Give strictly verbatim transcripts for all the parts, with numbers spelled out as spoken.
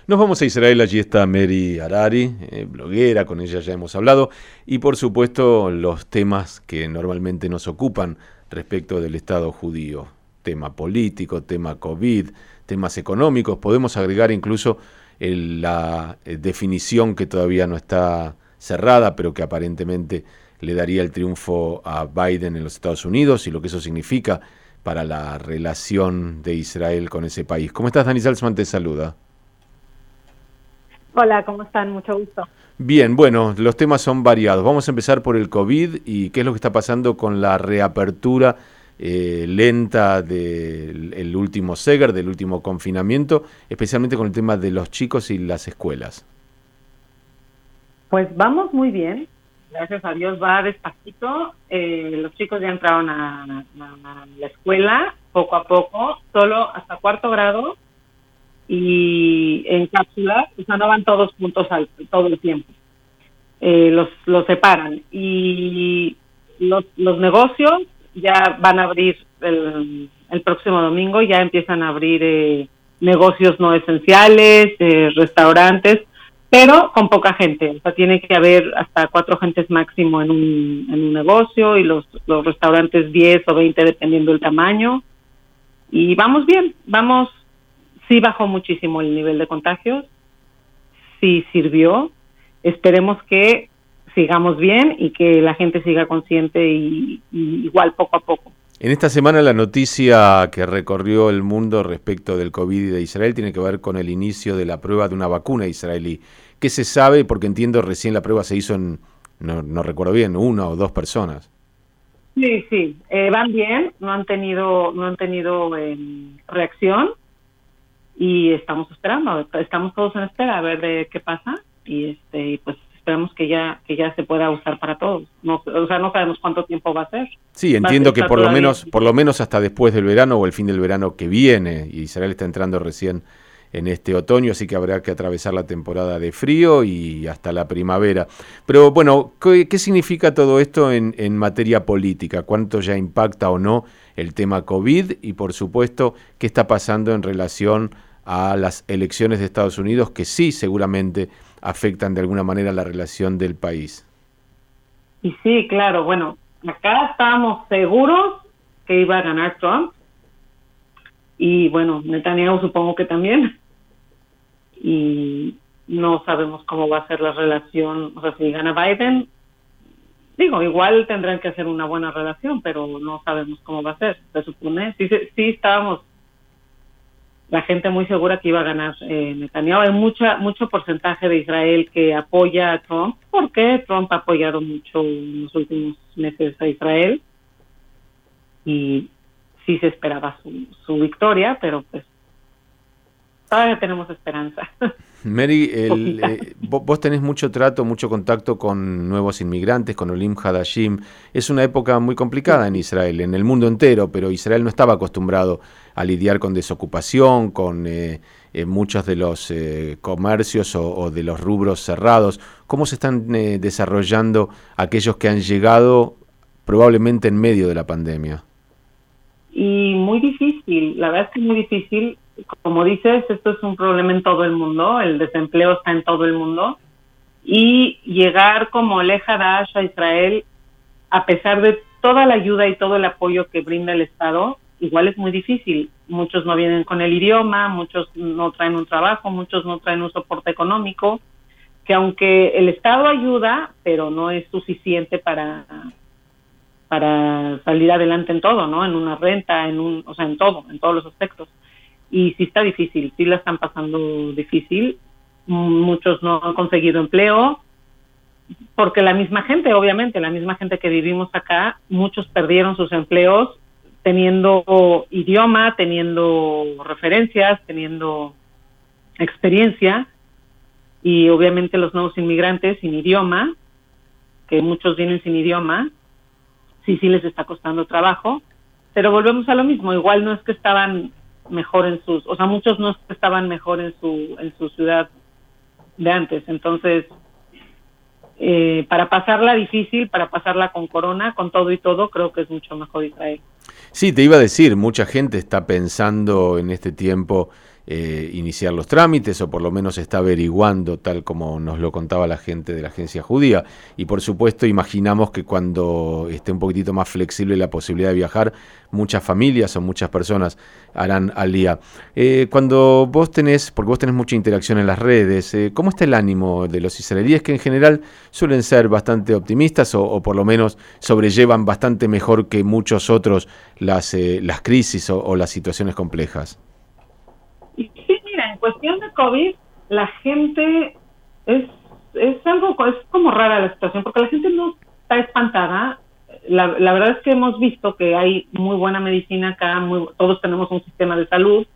Nos vamos a Israel, allí está Mary Harari, eh, bloguera, con ella ya hemos hablado, y por supuesto los temas que normalmente nos ocupan respecto del Estado judío, tema político, tema COVID, temas económicos, podemos agregar incluso el, la eh, definición que todavía no está cerrada, pero que aparentemente le daría el triunfo a Biden en los Estados Unidos y lo que eso significa para la relación de Israel con ese país. ¿Cómo estás, Dani Salzman? Te saluda. Hola, ¿cómo están? Mucho gusto. Bien, bueno, los temas son variados. Vamos a empezar por el COVID y qué es lo que está pasando con la reapertura eh, lenta del el último Seger, del último confinamiento, especialmente con el tema de los chicos y las escuelas. Pues vamos muy bien, gracias a Dios va despacito. Eh, los chicos ya entraron a, a, a la escuela poco a poco, solo hasta cuarto grado, y en cápsulas, o sea, no van todos juntos al, todo el tiempo. Eh, los, los separan. Y los, los negocios ya van a abrir el, el próximo domingo, ya empiezan a abrir eh, negocios no esenciales, eh, restaurantes, pero con poca gente. O sea, tiene que haber hasta cuatro gentes máximo en un, en un negocio, y los, los restaurantes diez o veinte dependiendo del tamaño. Y vamos bien, vamos. Sí bajó muchísimo el nivel de contagios, sí sirvió. Esperemos que sigamos bien y que la gente siga consciente y, y igual poco a poco. En esta semana la noticia que recorrió el mundo respecto del COVID y de Israel tiene que ver con el inicio de la prueba de una vacuna israelí. ¿Qué se sabe? Porque entiendo recién la prueba se hizo en, no, no recuerdo bien, una o dos personas. Sí, sí, eh, van bien, no han tenido, no han tenido eh, reacción. Y estamos esperando, estamos todos en espera a ver de qué pasa, y este y pues esperamos que ya que ya se pueda usar para todos. No, o sea, no sabemos cuánto tiempo va a ser. Sí, entiendo que por lo menos por lo menos hasta después del verano o el fin del verano que viene. Israel está entrando recién en este otoño, así que habrá que atravesar la temporada de frío y hasta la primavera. Pero bueno, ¿qué, qué significa todo esto en, en materia política? ¿Cuánto ya impacta o no el tema COVID? Y por supuesto, ¿qué está pasando en relación a las elecciones de Estados Unidos, que sí seguramente afectan de alguna manera la relación del país? Y sí, claro, bueno, acá estábamos seguros que iba a ganar Trump, y bueno, Netanyahu supongo que también, y no sabemos cómo va a ser la relación. O sea, si gana Biden, digo, igual tendrán que hacer una buena relación, pero no sabemos cómo va a ser, se supone. Sí, sí estábamos la gente muy segura que iba a ganar eh, Netanyahu. Hay mucha mucho porcentaje de Israel que apoya a Trump, porque Trump ha apoyado mucho en los últimos meses a Israel, y sí se esperaba su, su victoria, pero pues todavía tenemos esperanza. Mary, el, eh, vos tenés mucho trato, mucho contacto con nuevos inmigrantes, con Olim Hadashim. Es una época muy complicada en Israel, en el mundo entero, pero Israel no estaba acostumbrado a lidiar con desocupación, con eh, eh, muchos de los eh, comercios o, o de los rubros cerrados. ¿Cómo se están eh, desarrollando aquellos que han llegado probablemente en medio de la pandemia? Y muy difícil, la verdad es que es muy difícil. Como dices, esto es un problema en todo el mundo, el desempleo está en todo el mundo, y llegar como Olé Hadash a Israel, a pesar de toda la ayuda y todo el apoyo que brinda el Estado, igual es muy difícil. Muchos no vienen con el idioma, muchos no traen un trabajo, muchos no traen un soporte económico, que aunque el Estado ayuda, pero no es suficiente para para salir adelante en todo, ¿no? En una renta, en un, o sea, en todo, en todos los aspectos. Y sí está difícil, sí la están pasando difícil. Muchos no han conseguido empleo, porque la misma gente, obviamente, la misma gente que vivimos acá, muchos perdieron sus empleos teniendo idioma, teniendo referencias, teniendo experiencia, y obviamente los nuevos inmigrantes sin idioma, que muchos vienen sin idioma, sí, sí les está costando trabajo, pero volvemos a lo mismo. Igual no es que estaban mejor en sus, o sea, muchos no estaban mejor en su en su ciudad de antes. Entonces, eh, para pasarla difícil, para pasarla con corona, con todo y todo, creo que es mucho mejor Israel. Sí, te iba a decir, mucha gente está pensando en este tiempo eh, iniciar los trámites, o por lo menos está averiguando, tal como nos lo contaba la gente de la agencia judía. Y por supuesto imaginamos que cuando esté un poquitito más flexible la posibilidad de viajar, muchas familias o muchas personas harán alía. Eh, cuando vos tenés, porque vos tenés mucha interacción en las redes, eh, ¿cómo está el ánimo de los israelíes, que en general suelen ser bastante optimistas o, o por lo menos sobrellevan bastante mejor que muchos otros las, eh, las crisis o, o las situaciones complejas? Sí, mira, en cuestión de COVID, la gente es, es algo, es como rara la situación, porque la gente no está espantada. La, la verdad es que hemos visto que hay muy buena medicina acá, muy, todos tenemos un sistema de salud,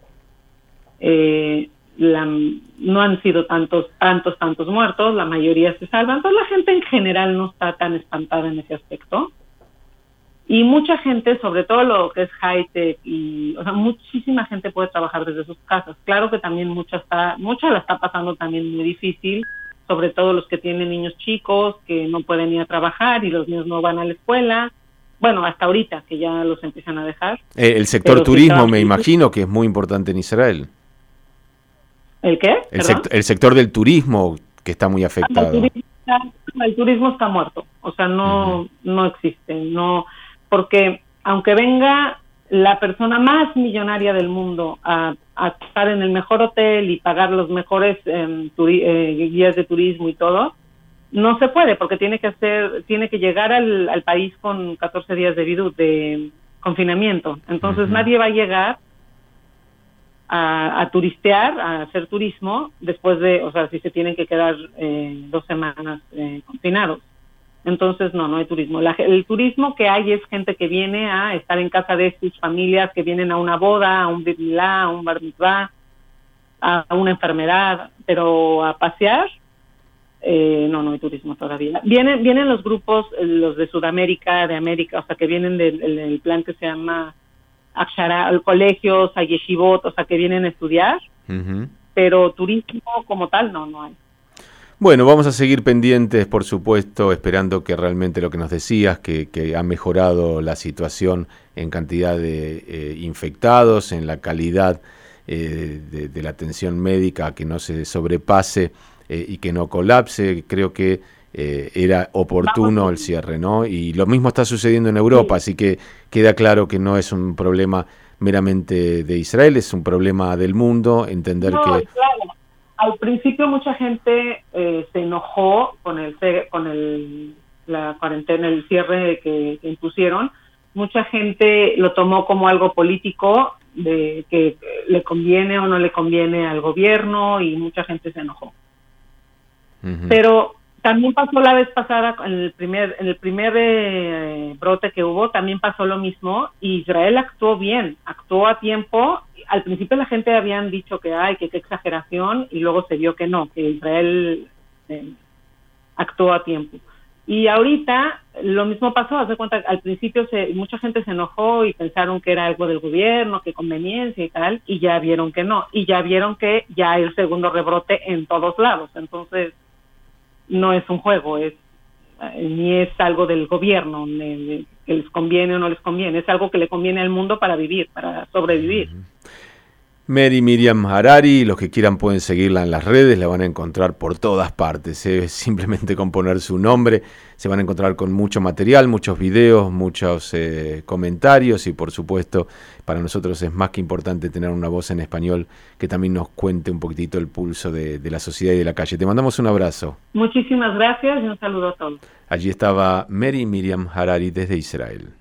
eh, la, no han sido tantos, tantos, tantos muertos, la mayoría se salvan, entonces la gente en general no está tan espantada en ese aspecto. Y mucha gente, sobre todo lo que es high-tech, y, o sea, muchísima gente puede trabajar desde sus casas. Claro que también mucha está, mucha la está pasando también muy difícil, sobre todo los que tienen niños chicos, que no pueden ir a trabajar y los niños no van a la escuela. Bueno, hasta ahorita, que ya los empiezan a dejar. Eh, el sector turismo, me imagino, que es muy importante en Israel. ¿El qué? El, sect el sector del turismo, que está muy afectado. El turismo está, el turismo está muerto, o sea, no, uh-huh. no existe, no... Porque aunque venga la persona más millonaria del mundo a, a estar en el mejor hotel y pagar los mejores eh, turi eh, guías de turismo y todo, no se puede, porque tiene que hacer, tiene que llegar al, al país con catorce días de vidud, de confinamiento. Entonces uh-huh. nadie va a llegar a, a turistear, a hacer turismo, después de, o sea, si se tienen que quedar eh, dos semanas eh, confinados. Entonces, no, no hay turismo. La, el turismo que hay es gente que viene a estar en casa de sus familias, que vienen a una boda, a un brit milá, a un bar mitzvah, a, a una enfermedad, pero a pasear, eh, no, no hay turismo todavía. Vienen, vienen los grupos, los de Sudamérica, de América, o sea, que vienen del, del plan que se llama Akshara, colegios, a yeshivot, o sea, que vienen a estudiar, uh-huh. pero turismo como tal, no, no hay. Bueno, vamos a seguir pendientes, por supuesto, esperando que realmente lo que nos decías, que, que ha mejorado la situación en cantidad de eh, infectados, en la calidad eh, de, de la atención médica, que no se sobrepase eh, y que no colapse. Creo que eh, era oportuno el cierre, ¿no? Y lo mismo está sucediendo en Europa, así que queda claro que no es un problema meramente de Israel, es un problema del mundo, entender no, que... Claro. Al principio mucha gente eh, se enojó con el con el la cuarentena, el cierre que, que impusieron. Mucha gente lo tomó como algo político, de que le conviene o no le conviene al gobierno, y mucha gente se enojó. Uh-huh. Pero también pasó la vez pasada, en el primer en el primer eh, brote que hubo, también pasó lo mismo, y Israel actuó bien, actuó a tiempo. Al principio la gente habían dicho que ay, que qué exageración, y luego se vio que no, que Israel eh, actuó a tiempo. Y ahorita lo mismo pasó, haz de cuenta, al principio se, mucha gente se enojó y pensaron que era algo del gobierno, que conveniencia y tal, y ya vieron que no, y ya vieron que ya hay el segundo rebrote en todos lados. Entonces no es un juego, es ni es algo del gobierno, ni, que les conviene o no les conviene, es algo que le conviene al mundo para vivir, para sobrevivir. Mary Miriam Harari, los que quieran pueden seguirla en las redes, la van a encontrar por todas partes, ¿eh? Simplemente con poner su nombre se van a encontrar con mucho material, muchos videos, muchos eh, comentarios, y por supuesto para nosotros es más que importante tener una voz en español que también nos cuente un poquitito el pulso de, de la sociedad y de la calle. Te mandamos un abrazo. Muchísimas gracias y un saludo a todos. Allí estaba Mary Miriam Harari desde Israel.